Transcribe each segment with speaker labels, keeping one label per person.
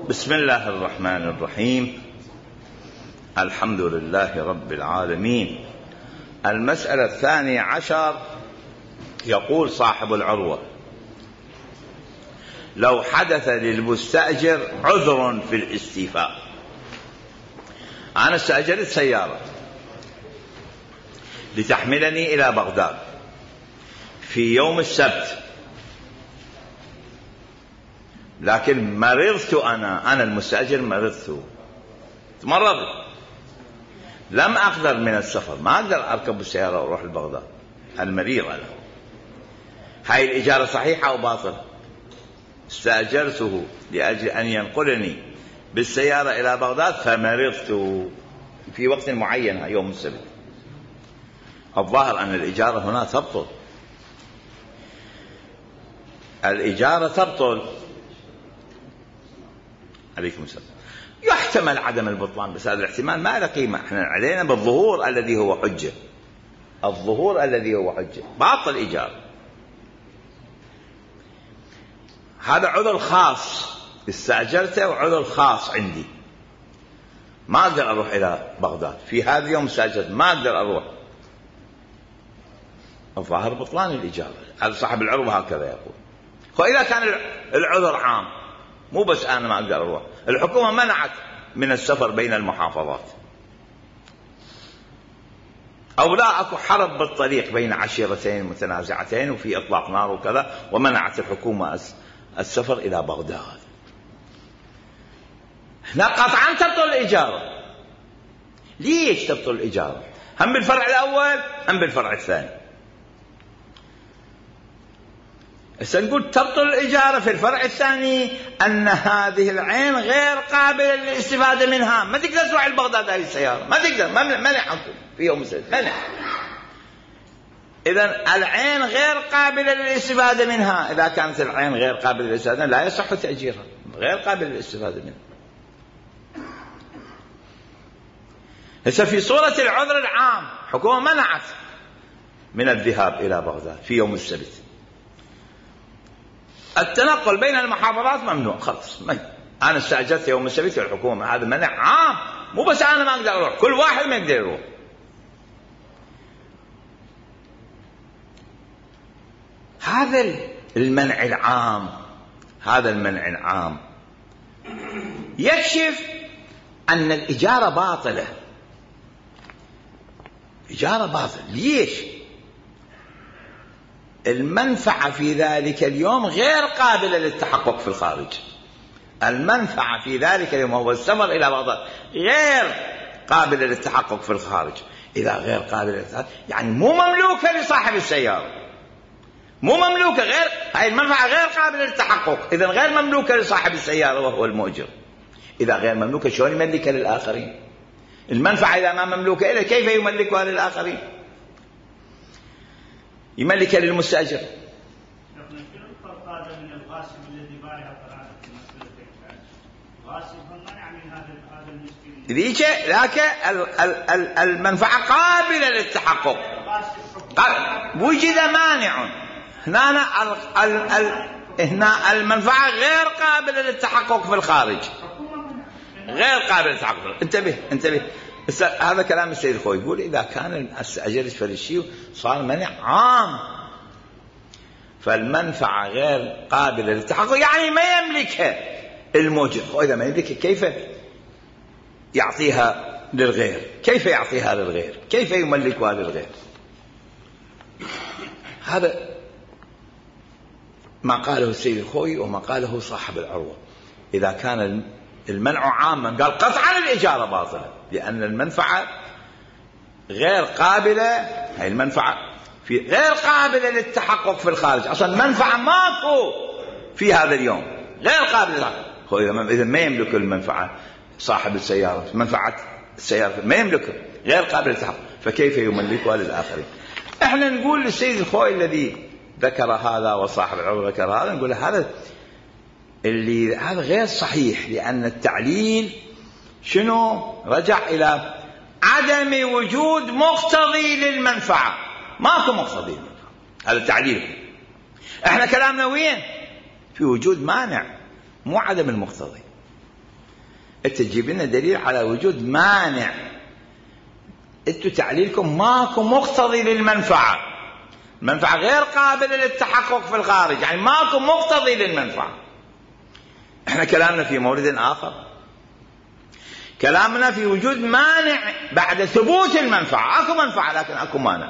Speaker 1: بسم الله الرحمن الرحيم. الحمد لله رب العالمين. المسألة 12 يقول صاحب العروة: لو حدث للمستأجر عذر في الاستيفاء. أنا استأجرت سيارة لتحملني إلى بغداد في يوم السبت، لكن مرضت أنا المستأجر تمرضت، لم أقدر من السفر، ما أقدر أركب السيارة وأروح لبغداد، المريض أنا. هاي الإجارة صحيحة أو باطلة؟ استأجرته لأجل أن ينقلني بالسيارة إلى بغداد فمرضت في وقت معين يوم السبت. الظاهر أن الإجارة هنا تبطل، الإجارة تبطل. عليكم السلام. يحتمل عدم البطلان، بس هذا الاحتمال ما له قيمة. احنا علينا بالظهور الذي هو حجة، الظهور الذي هو حجة. باطل إجارة، هذا عذر خاص استأجرته وعذر خاص عندي، ما أقدر أروح إلى بغداد في هذا اليوم استأجرت، ما أقدر أروح. الظاهر بطلان الإجارة. هذا صاحب العروة هكذا يقول. وإذا كان العذر عام، مو بس أنا ما أقدر أروح، الحكومة منعت من السفر بين المحافظات، أو لا أكو حرب بالطريق بين عشيرتين متنازعتين وفي إطلاق نار وكذا، ومنعت الحكومة السفر إلى بغداد، هنا قطعا تبطل الإجارة. ليش تبطل الإجارة؟ هم بالفرع الأول هم بالفرع الثاني. سنقول تبطل الإجارة في الفرع الثاني أن هذه العين غير قابلة للاستفادة منها، ما تقدر تروح لبغداد هذه السيارة، ما تقدر، منعكم في يوم السبت، منع. إذن العين غير قابلة للاستفادة منها. إذا كانت العين غير قابلة للاستفادة لا يصح تأجيرها، غير قابلة للاستفادة منها. هسه في صورة العذر العام، حكومة منعت من الذهاب إلى بغداد في يوم السبت، التنقل بين المحافظات ممنوع، خلاص. أنا استأجرت يوم السبت والحكومة، هذا منع عام، مو بس أنا ما أقدر أروح، كل واحد ما يقدر يروح. هذا المنع العام، هذا المنع العام يكشف أن الإجارة باطلة. إجارة باطلة. ليش؟ المنفعة في ذلك اليوم غير قابلة للتحقق في الخارج. المنفعة في ذلك اليوم هو السفر إلى بغداد غير قابلة للتحقق في الخارج. إذا غير قابلة للتحقق يعني مو مملوكة لصاحب السيارة، مو مملوكة، غير هاي المنفعة غير قابلة للتحقق، إذن غير مملوكة لصاحب السيارة وهو المؤجر. إذا غير مملوكة شلون يملكها للآخرين؟ المنفعة إذا ما مملوكة إليه كيف يملكها للآخرين؟ يملكها للمستأجر. ذيك لكن المنفعة قابلة للتحقق، وجد مانع. هنا المنفعة غير قابلة للتحقق في الخارج، غير قابل للتحقق. انتبه هذا كلام السيد الخوي، يقول إذا كان استأجرت فرشي صار منع عام، فالمنفعة غير قابلة للتحقق يعني ما يملكها الموجر. وإذا ما يملكها كيف يعطيها للغير؟ كيف يعطيها للغير؟ كيف يملكها للغير؟ هذا ما قاله السيد الخوي وما قاله صاحب العروة. إذا كان المنع عاما قال قطعا الإجارة باطلة، لأن المنفعة غير قابلة، هي المنفعة غير قابلة للتحقق في الخارج. أصلا منفعة ماكو في هذا اليوم، غير قابلة. إذا ما يملك المنفعة صاحب السيارة، منفعة السيارة ما يملكها، غير قابلة للتحقق، فكيف يملكها للآخرين؟ احنا نقول للسيد الخوي الذي ذكر هذا وصاحب العروة ذكر هذا، نقول هذا غير صحيح، لأن التعليل شنو؟ رجع إلى عدم وجود مقتضي للمنفعة. ماكو مقتضي للمنفعة، هذا التعليل. احنا كلامنا وين؟ في وجود مانع، مو عدم المقتضي. أنت تجيب لنا دليل على وجود مانع. أنتم تعليلكم ماكو مقتضي للمنفعة، المنفعة غير قابلة للتحقق في الخارج، يعني ماكو مقتضي للمنفعة. احنا كلامنا في مورد آخر، كلامنا في وجود مانع بعد ثبوت المنفعة. اكو منفعة لكن اكو مانع.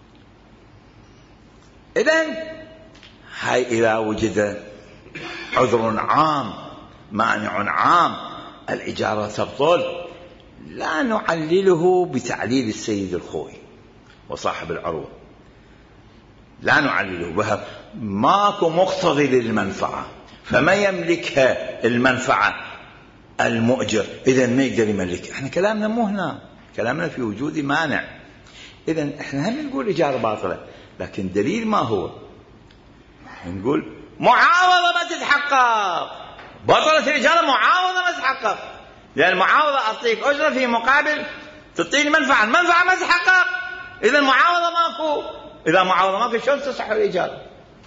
Speaker 1: إذن هاي إذا وجد عذر عام مانع عام الإجارة تبطل. لا نعلله بتعليل السيد الخوي وصاحب العروة، لا نعلله بها، ماكو مقتضي للمنفعة، فما يملكها المنفعة المؤجر، إذن ما يقدر يملكها. احنا كلامنا مو هنا، كلامنا في وجود مانع. إذن احنا هم نقول إجارة باطلة، لكن دليل ما هو؟ نقول معاوضة ما تتحقق، بطلت الإجارة معاوضة ما تتحقق، لأن المعاوضة أعطيك أجرة في مقابل تعطيني منفعة، المنفعة ما تتحقق، إذا المعاوضة ماكو. إذا معاوضة ماكو شلون تصح الإجارة؟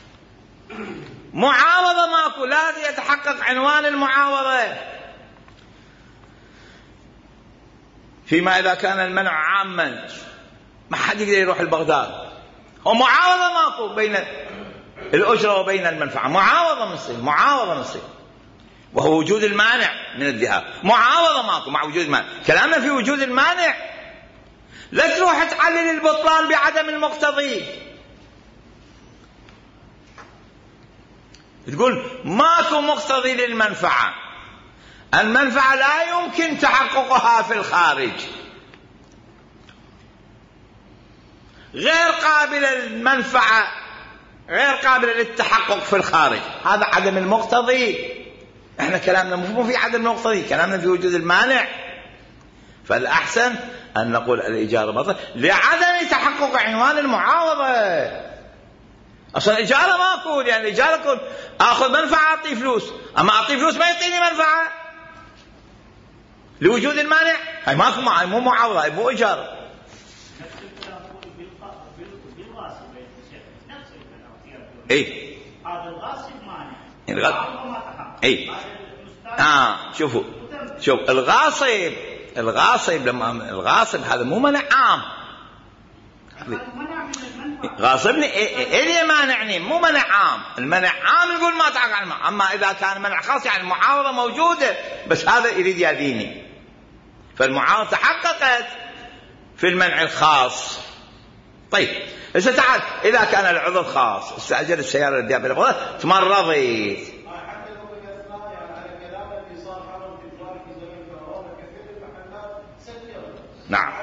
Speaker 1: معاوضة ماكو، لازم يتحقق عنوان المعاوضة. فيما إذا كان المنع عاما ما حد يقدر يروح لبغداد، ومعاوضة ماكو بين الأجرة وبين المنفعة، معاوضة مصير وهو وجود المانع من الذهاب. معاوضة ماكو مع وجود المانع. كلامنا في وجود المانع، لا تروح تعلل البطلان بعدم المقتضي، تقول ماكو مقتضي للمنفعة، المنفعة لا يمكن تحققها في الخارج، غير قابلة للمنفعة، غير قابلة للتحقق في الخارج، هذا عدم المقتضي. احنا كلامنا مو في عدم المقتضي، كلامنا في وجود المانع. فالأحسن أن نقول الإجارة باطلة لعدم تحقق عنوان المعاوضة. أصلا الإجارة ماكو، لأن الإجارة كون أخذ منفعة أعطي فلوس، أما أعطي فلوس ما يعطيني منفعة لوجود المانع. هاي ماكو، مو معاوضة، هاي مو إجارة. اي
Speaker 2: هذا الغاصب مانع،
Speaker 1: اي شوف الغاصب لما الغاصب هذا مو منع عام، غاصبني إلي مانعني، مو منع عام. المنع عام نقول ما تعقل عنه، أما إذا كان منع خاص يعني المعاوضة موجودة بس هذا يريد يأذيني، فالمعاوضة تحققت في المنع الخاص. طيب هسه تعال، إذا كان العذر خاص، استأجر السيارة اللي إلى بغداد، تمرضت، نعم،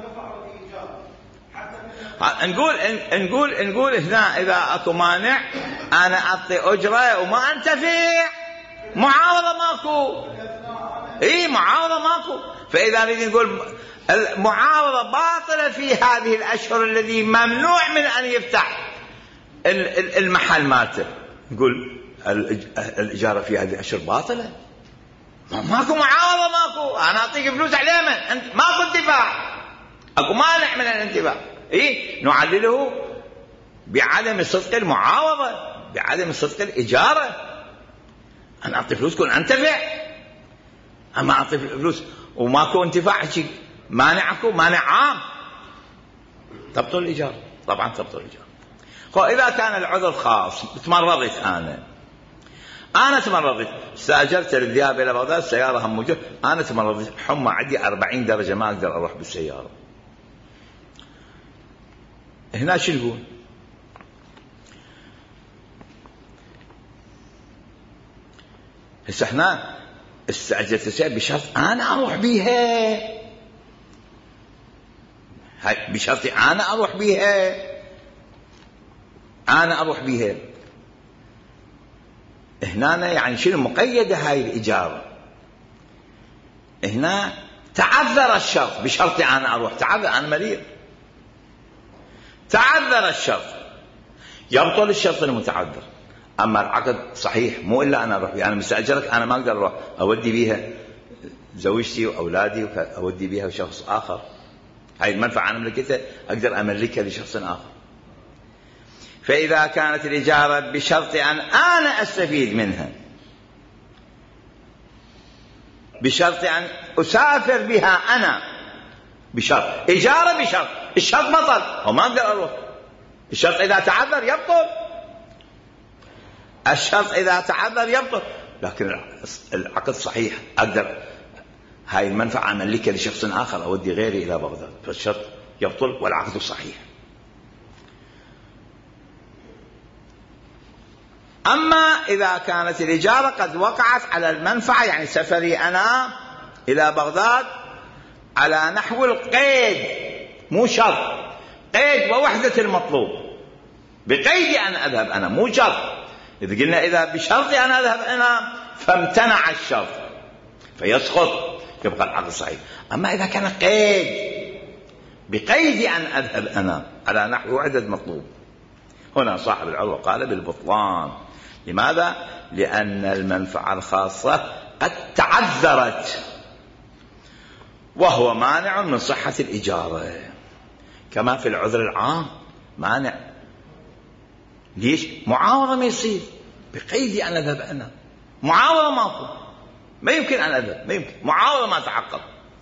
Speaker 1: نقول هنا إذا أكو مانع أنا أعطي أجرة وما أنتفع، معاوضة ماكو. معاوضة ماكو. فإذا نريد نقول المعاوضة باطلة في هذه الأشهر الذي ممنوع من أن يفتح المحل مالته، نقول الإجارة في هذه الأشهر باطلة، ماكو معاوضة، ماكو، أنا أعطيك فلوس عليها أنت ماكو انتفاع، أكو مانع من الانتفاع. نعلله بعدم صدق المعاوضة، بعدم صدق الإجارة. أنا أعطي فلوس كون أنتفع، أما أعطي فلوس وماكو انتفاع، شيء مانعكو مانع عام، تبطل الإجارة، طبعا تبطل الإجارة. إذا كان العذر خاص، تمرضت أنا تمرضت، استأجرت للذهاب إلى بغداد، السيارة هم موجودة، أنا تمرضت حمى عندي 40 درجة ما أقدر أروح بالسيارة، هنا شو نقول؟ هسه احنا استأجرت السيارة بشرط أنا أروح بيها، هاي بشرط أنا أروح بيها، هنا يعني شنو مقيدة هاي الإجارة؟ هنا تعذر الشرط بشرط أنا أروح، تعذر، أنا مريض، تعذر الشرط، يبطل الشرط المتعذر. أما العقد صحيح، مو إلا أنا أروح بيها، أنا مستأجرك، أنا ما أقدر أروح أودي بيها زوجتي وأولادي، أودي بيها شخص آخر، هاي المنفعة أنا ملكتها، أقدر أملكها لشخص آخر. فإذا كانت الإجارة بشرط أن أنا أستفيد منها، بشرط أن أسافر بها أنا، بشرط إجارة، بشرط الشرط بطل، هو ما أقدر أروح. الشرط إذا تعذر يبطل، الشرط إذا تعذر يبطل، لكن العقد صحيح، أقدر هاي المنفعة أملكها لشخص آخر، أودي غيري إلى بغداد، فالشرط يبطل والعقد صحيح. أما إذا كانت الإجارة قد وقعت على المنفعة، يعني سفري أنا إلى بغداد على نحو القيد، مو شرط، قيد ووحدة المطلوب، بقيد أن أذهب أنا، مو شرط. إذا قلنا إذا بشرط أن أذهب أنا فامتنع الشرط فيسقط، يبقى العقد صحيح. أما إذا كان قيد بقيد أن أذهب أنا على نحو وحدة المطلوب، هنا صاحب العروة قال بالبطلان. لماذا؟ لأن المنفعة الخاصة قد تعذرت، وهو مانع من صحة الإجارة، كما في العذر العام مانع. ليش؟ معاوضة ما يصير بقيد أن أذهب أنا، معاوضة ماكو، ما يمكن أن أذهب، ما يمكن، معاوضة ما تحقق.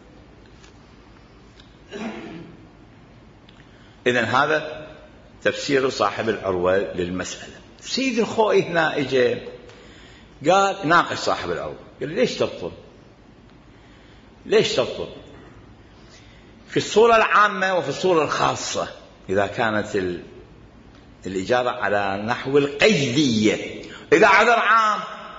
Speaker 1: إذن هذا تفسير صاحب العروة للمسألة. سيد الخوئي هنا اجى قال ناقش صاحب العروة، قال ليش تبطل؟ ليش تبطل؟ في الصورة العامة وفي الصورة الخاصة، إذا كانت الإجارة على نحو القيدية. إذا عذر عام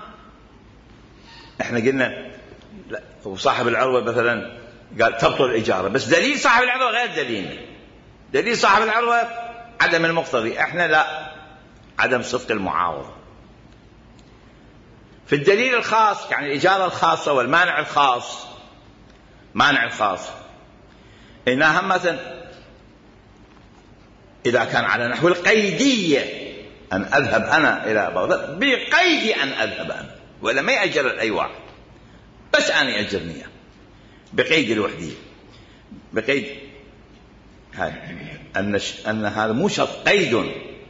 Speaker 1: احنا قلنا لا، وصاحب العروة مثلا قال تبطل الإجارة، بس دليل صاحب العروة غير دليلنا. دليل صاحب العروة عدم المقتضي، احنا لا، عدم صدق المعاوضة. في الدليل الخاص يعني الإجارة الخاصة والمانع الخاص، مانع الخاص إنها همة إذا كان على نحو القيدية أن أذهب أنا إلى بغداد، بقيد أن أذهب أنا، ولا ما يأجر أي واحد، بس أنا يأجرني بقيد الوحدية، بقيد هاي أن هذا مو شرط، قيد.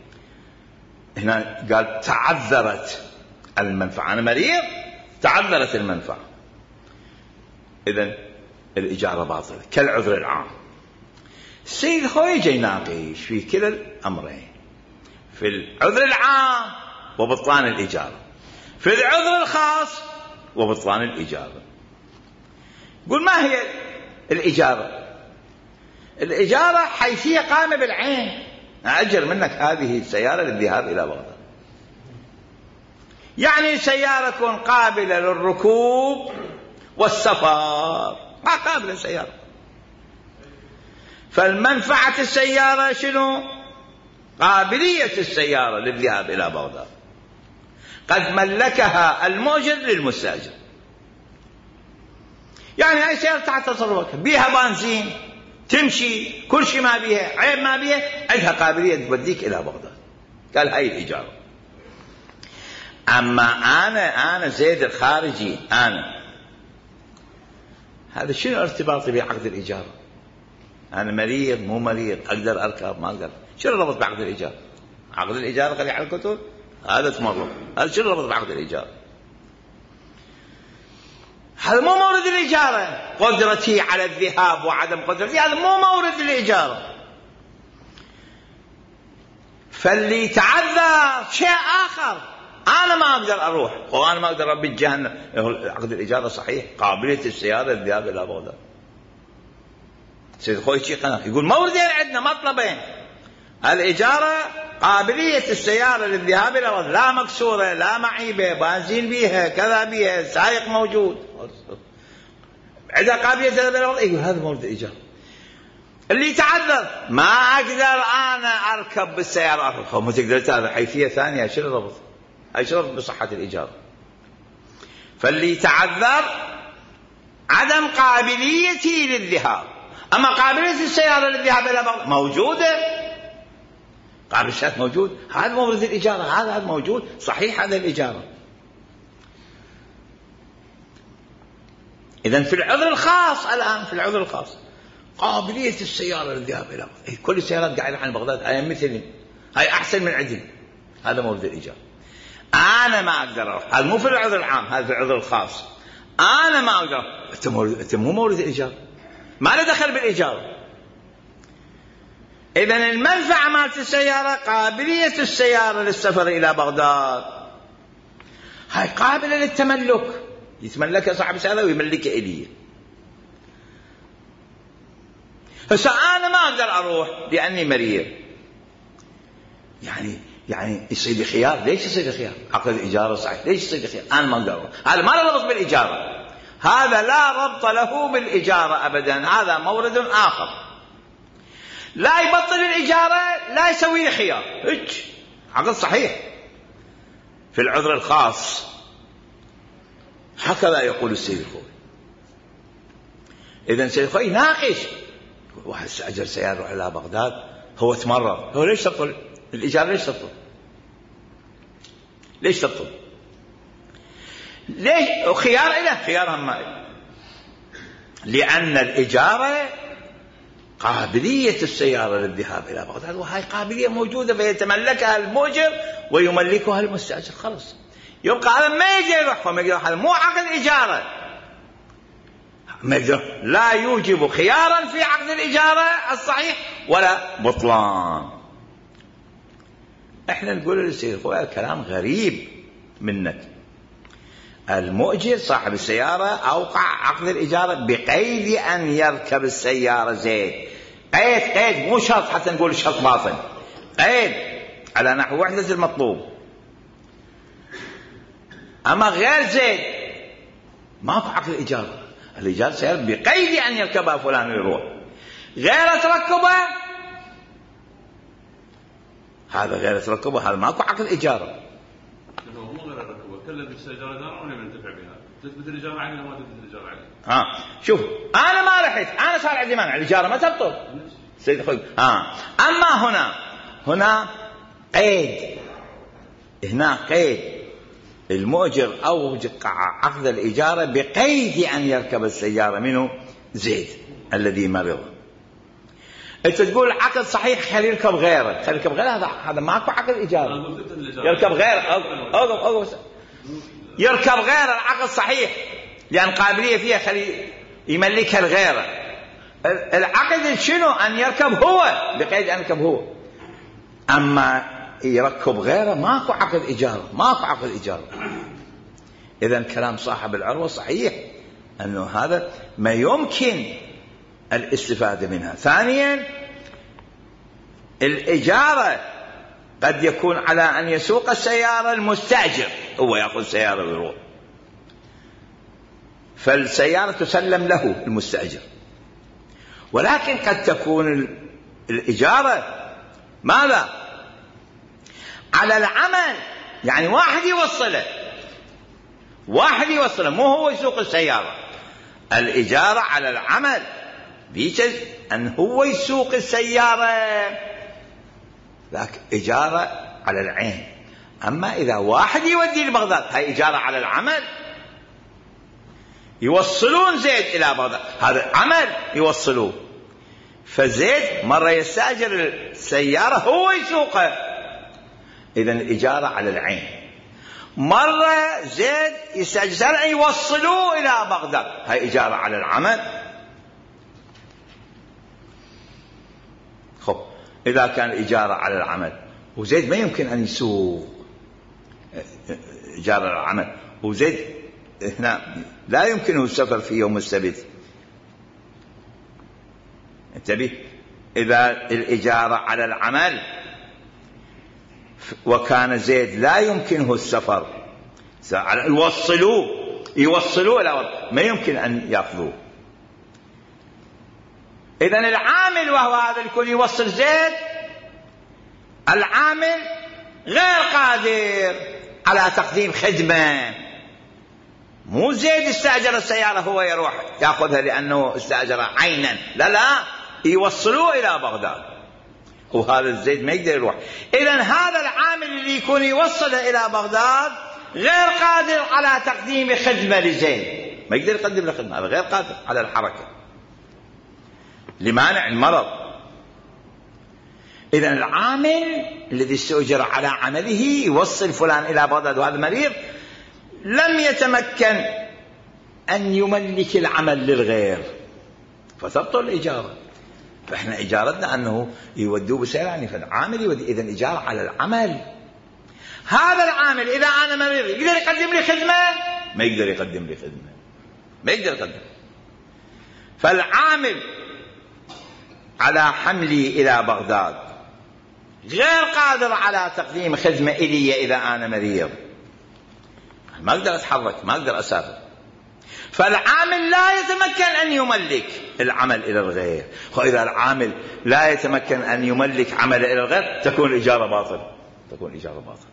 Speaker 1: هنا قال تعذرت المنفعة، أنا مريض تعذرت المنفعة، إذن الإجارة باطلة كالعذر العام. السيد الخوئي جاي يناقش في كلا الأمرين، في العذر العام وبطلان الإجارة، في العذر الخاص وبطلان الإجارة. قل ما هي الإجارة؟ الإجارة حيثية قائمة بالعين، أأجر منك هذه السيارة للذهاب إلى بغداد، يعني سيارة قابلة للركوب والسفر، ما قابلة سيارة. فالمنفعة السيارة شنو؟ قابلية السيارة للذهاب إلى بغداد، قد ملكها المؤجر للمستأجر، يعني هاي سيارة تحت تصرفك، بيها بنزين، تمشي، كل شيء ما بيها، عيب ما بيها، عندها قابلية توديك إلى بغداد. قال هاي الإجارة. أما أنا زيد الخارجي، هذا شنو ارتباطي بعقد الإجارة؟ أنا مريض مو مريض، أقدر أركب ما أقدر، شنو ربط بعقد الإجارة؟ عقد الإجارة قال على الكتب هذا تمرق، هذا شنو ربط بعقد الإجارة؟ هذا مو مورد الإجارة، قدرتي على الذهاب وعدم قدرتي، هذا مو مورد الإجارة. فاللي تعذر شيء آخر، أنا ما أقدر أروح وأنا ما أقدر أبيت جهنم. عقد الإجارة صحيح، قابلية السيارة للذهاب إلى بغداد. سيد خوي شيخنا يقول موردين عندنا مطلبين، الإجارة قابلية السيارة للذهاب إلى بغداد، لا مكسورة لا معيبة، بنزين بيها كذا بيها، سائق موجود، عندها قابلية الذهاب إلى بغداد. يقول هذا مورد الإجارة. اللي تعذر ما أقدر أنا أركب بالسيارة، ما تقدر، هذا حيثية ثانية، شنو ربط؟ أي شرط بصحة الإجارة. فاللي تعذر عدم قابليتي للذهاب، أما قابلية السيارة للذهاب إلى بغداد موجودة، قابلية موجود، هذا مورد الإجارة، هذا موجود صحيح، هذا الإجارة. إذن في العذر الخاص الآن، في العذر الخاص قابلية السيارة للذهاب إلى بغداد، كل السيارات قاعدة عن بغداد، هاي مثلي، هاي أحسن من عندي، هذا مورد الإجارة. أنا ما أقدر أروح، هذا مو في العذر العام، هذا في العذر الخاص. أنا ما أقدر. أنت مو مورد الإيجار، ما له دخل بالإيجار. إذن المنفعة مالت السيارة قابلية السيارة للسفر إلى بغداد، هاي قابلة للتملك، يتملكها صاحب السيارة ويملكها إليه. هسه أنا ما أقدر أروح لأني مريض، يعني يصير لي خيار. ليش يصير لي خيار؟ عقد الإجارة صحيح، ليش يصير لي خيار؟ أنا ما أقدر أروح. هذا ما له ربط بالإجارة، هذا لا ربط له بالإجارة أبدا، هذا مورد آخر. لا يبطل الإجارة، لا يسوي لي خيار، عقد صحيح في العذر الخاص. هكذا يقول السيد الخوي. إذن السيد الخوي ناقش، واحد استأجر سيارة يروح إلى بغداد، هو تمرض، هو ليش تبطل الإجارة؟ ليش تبطل؟ ليش تبطل؟ ليش؟ خيار له، خيار هم لأن الإجارة قابلية السيارة للذهاب إلى بغداد، وهي قابلية موجودة فيتملكها المؤجر ويملكها المستأجر. خلص يبقى هذا ما يقدر يروح، ما يقدر، هذا مو عقد إجارة، ما يقدر، لا يوجب خيارا في عقد الإجارة الصحيح ولا بطلان. احنا نقول للسيد الخوي كلام غريب منك. المؤجر صاحب السيارة أوقع عقد الإجارة بقيد أن يركب السيارة زيد. قيد مو شرط حتى نقول شرط باطن، قيد على نحو وحدة المطلوب. أما غير زيد ماكو عقد الإجارة. الإجارة سيارة بقيد أن يركبها فلان ويروح، غير تركبها هذا غير تركبها، هذا ماكو عقد إجارة.
Speaker 3: كلم بالسيارة دار ولا منتفع بها، تثبت الإجارة عليه ولا ما تثبت الإجارة عليه؟
Speaker 1: شوف أنا ما رحت، أنا صار عندي مانع، الإجارة ما تبطل سيد أخوي. أما هنا قيد، هنا قيد المؤجر أوقع عقد الإجارة بقيد أن يركب السيارة منه زيد الذي مرض. أنت تقول عقد صحيح خلي يركب غيره، خلي يركب غيره، هذا ماكو عقد إجارة. يركب غيره، يركب غير العقد صحيح لأن قابلية فيها خلي يملكها الغيره. العقد شنو؟ أن يركب هو، بقيد أن يركب هو. أما يركب غيره ماكو عقد إجارة، ماكو عقد إجارة. إذن كلام صاحب العروة صحيح أنه هذا ما يمكن الاستفادة منها. ثانيا الإجارة قد يكون على أن يسوق السيارة المستأجر، هو يأخذ سيارة ويروح، فالسيارة تسلم له المستأجر. ولكن قد تكون الإجارة ماذا؟ على العمل، يعني واحد يوصله مو هو يسوق السيارة. الإجارة على العمل بيجز أن هو يسوق السيارة، لكن إجارة على العين. أما إذا واحد يودي لبغداد هاي إجارة على العمل، يوصلون زيد إلى بغداد، هذا عمل يوصلوه. فزيد مرة يستأجر السيارة هو يسوقها، إذن الإجارة على العين. مرة زيد يستأجر سيارة يوصلوه إلى بغداد، هاي إجارة على العمل. خب إذا كان إجارة على العمل وزيد ما يمكن أن يسوق إجارة على العمل، وزيد هنا لا يمكنه السفر في يوم السبت، انتبه. إذا الإجارة على العمل وكان زيد لا يمكنه السفر، يوصلوه إلى ما يمكن أن يأخذوه. إذن العامل وهو هذا الكل يوصل زيد، العامل غير قادر على تقديم خدمة. مو زيد استأجر السيارة هو يروح يأخذها لأنه استأجر عينا، لا يوصلوه إلى بغداد، وهذا الزيد ما يقدر يروح. إذن هذا العامل اللي يكون يوصله إلى بغداد غير قادر على تقديم خدمة لزيد، ما يقدر يقدم له خدمة، هذا غير قادر على الحركة لمانع المرض. إذن العامل الذي استأجر على عمله يوصل فلان إلى بغداد وهذا مريض، لم يتمكن أن يملك العمل للغير فتبطل الإجارة. فإحنا إجارتنا أنه يودوه بسير، يعني فالعامل يودي. إذن إجارة على العمل. هذا العامل إذا أنا مريض يقدر يقدم لي خدمة؟ ما يقدر يقدم لي خدمة، ما يقدر يقدم. فالعامل على حملي إلى بغداد غير قادر على تقديم خدمة إلي إذا أنا مريض، ما أقدر أتحرك، ما أقدر أسافر. فالعامل لا يتمكن أن يملك العمل إلى الغير. وإذا العامل لا يتمكن أن يملك عمل إلى الغير تكون الإجارة باطلة، تكون الإجارة باطلة.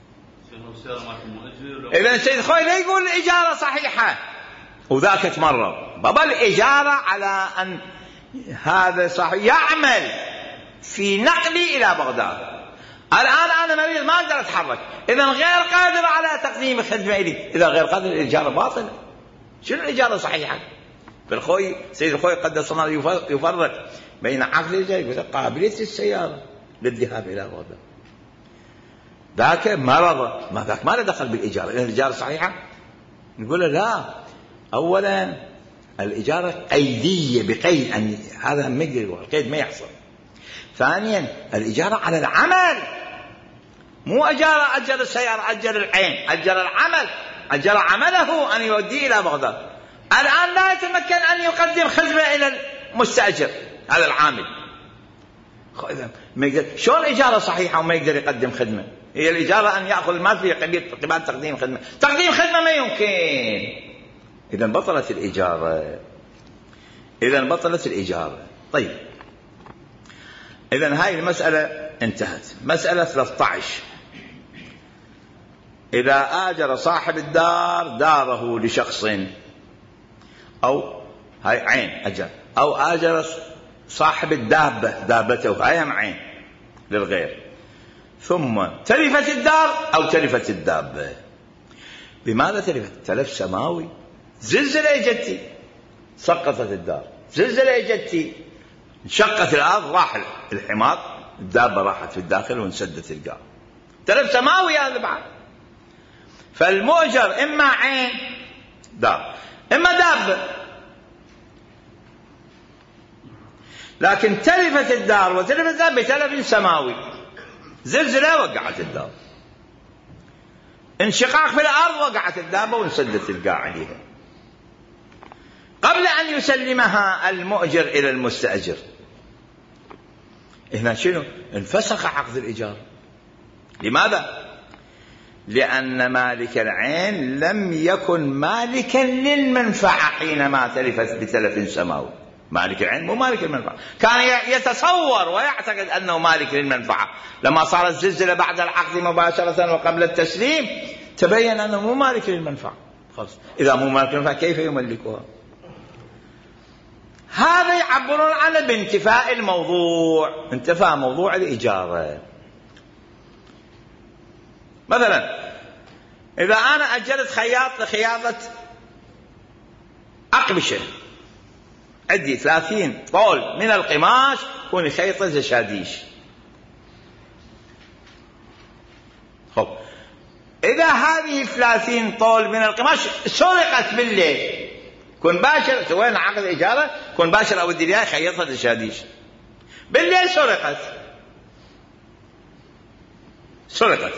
Speaker 1: إذا سيد خوي لا يقول الإجارة صحيحة وذاك تمرض، بابا الإجارة على أن هذا صحيح يعمل في نقلي إلى بغداد. الآن أنا مريض ما أقدر أتحرك، إذا غير قادر على تقديم خدمة إلي. إذا غير قادر الإجارة باطلة. شنو الإجارة صحيحة؟ بالخوي سيد الخوي قدس الله يفرق بين عقد الإجارة قابلية السيارة للذهاب إلى بغداد، ذاك مرض، ما ذاك ما له دخل بالإجارة. إذا الإجارة صحيحة نقول لا. أولا الإجارة قيدية بقيد أن هذا ما يقدر، القيد ما يحصل. ثانيا الإجارة على العمل، مو إجارة أجر السيارة، أجر العين، أجر العمل، أجر عمله أن يوديه إلى بغداد. الآن لا يتمكن أن يقدم خدمة إلى المستأجر هذا العامل. شلون إجارة صحيحة وما يقدر يقدم خدمة؟ هي الإجارة أن يأخذ المال في قبال تقديم خدمة، تقديم خدمة ما يمكن. إذا بطلت الإجارة، إذا بطلت الإجارة. طيب إذا هاي المسألة انتهت. مسألة 13: إذا آجر صاحب الدار داره لشخص، أو هاي عين أجر، أو آجر صاحب الدابة دابته، هاي هم عين للغير، ثم تلفت الدار أو تلفت الدابة. بماذا تلفت؟ تلف سماوي، زلزلة جتي سقطت الدار، زلزلة جتي انشقت الأرض، راح الحمار، الدابة راحت في الداخل وانسدت القاع. تلف سماوي هذا بعد. فالمؤجر إما عين دار إما دابة، لكن تلفت الدار وتلفت الدابة بتلف سماوي، زلزلة وقعت الدار، انشقاق في الأرض وقعت الدابة وانسدت القاع عليها. قبل أن يسلمها المؤجر إلى المستأجر، هنا شنو؟ انفسخ عقد الإيجار. لماذا؟ لأن مالك العين لم يكن مالكا للمنفعة حينما تلفت بتلف سماوي. مالك العين مو مالك المنفعة، كان يتصور ويعتقد أنه مالك للمنفعة. لما صارت زلزلة بعد العقد مباشرة وقبل التسليم تبين أنه مو مالك للمنفعة. خلاص، إذا مو مالك للمنفعة كيف يملكها؟ هذا يعبرون عنه بانتفاء الموضوع، انتفاء موضوع الإجارة. مثلا إذا أنا أجرت خياط لخياطة أقمشة، عندي 30 طول من القماش ونخيطه زشاديش. خب إذا هذه 30 طول من القماش سرقت بالليل، كن باشر وين عقد إجارة، كن باشر أودي لها خيطها زشاديش، بالليل سرقت.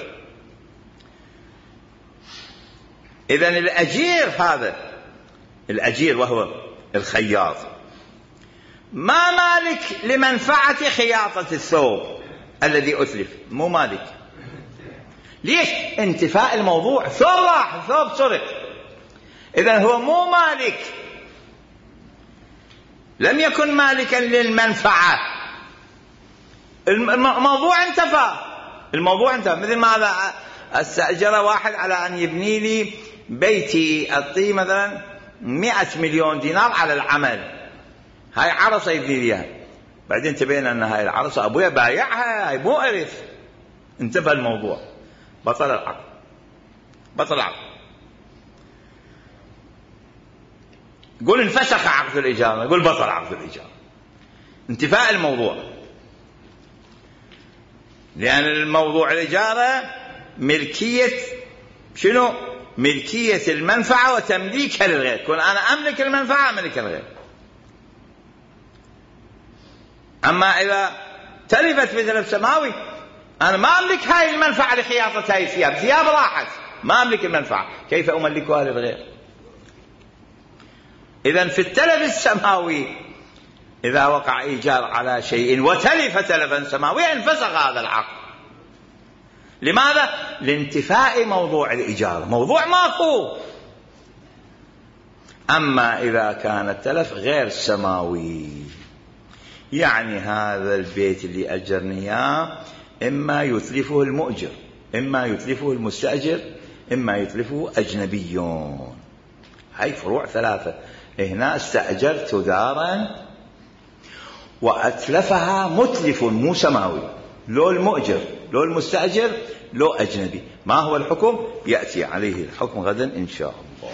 Speaker 1: إذن الأجير هذا، الأجير وهو الخياط، ما مالك لمنفعة خياطة الثوب الذي أتلف، مو مالك. ليش؟ انتفاء الموضوع، ثوب راح، ثوب سرق، إذن هو مو مالك، لم يكن مالكا للمنفعة. الموضوع انتفى. مثل ماذا؟ استأجر واحد على أن يبني لي بيتي أعطيه مثلا 100 مليون دينار على العمل، هاي عرصة يبني ليها، بعدين تبين أن هاي العرصة أبويا بايعها، هاي مو إرث. انتفى الموضوع، بطل العقد. قول انفسخ عقد الإجارة، قول بطل عقد الإجارة. انتفاء الموضوع، لأن الموضوع الإجارة ملكية شنو؟ ملكية المنفعة وتمليكها للغير، كون أنا أملك المنفعة أملك الغير. أما إذا تلفت بتلف سماوي أنا ما أملك هاي المنفعة لخياطة هاي الثياب، ثياب راحت ما أملك المنفعة، كيف أملكها للغير؟ إذن في التلف السماوي إذا وقع إيجار على شيء وتلف تلفا سماويا انفسخ هذا العقد. لماذا؟ لانتفاء موضوع الإيجار، موضوع ماكو. أما إذا كان التلف غير سماوي، يعني هذا البيت اللي أجرني إياه إما يتلفه المؤجر، إما يتلفه المستأجر، إما يتلفه أجنبيون. هاي فروع ثلاثة. هنا استأجرت دارا وأتلفها متلف مو سماوي، لو المؤجر لو المستأجر لو أجنبي. ما هو الحكم؟ يأتي عليه الحكم غدا إن شاء الله.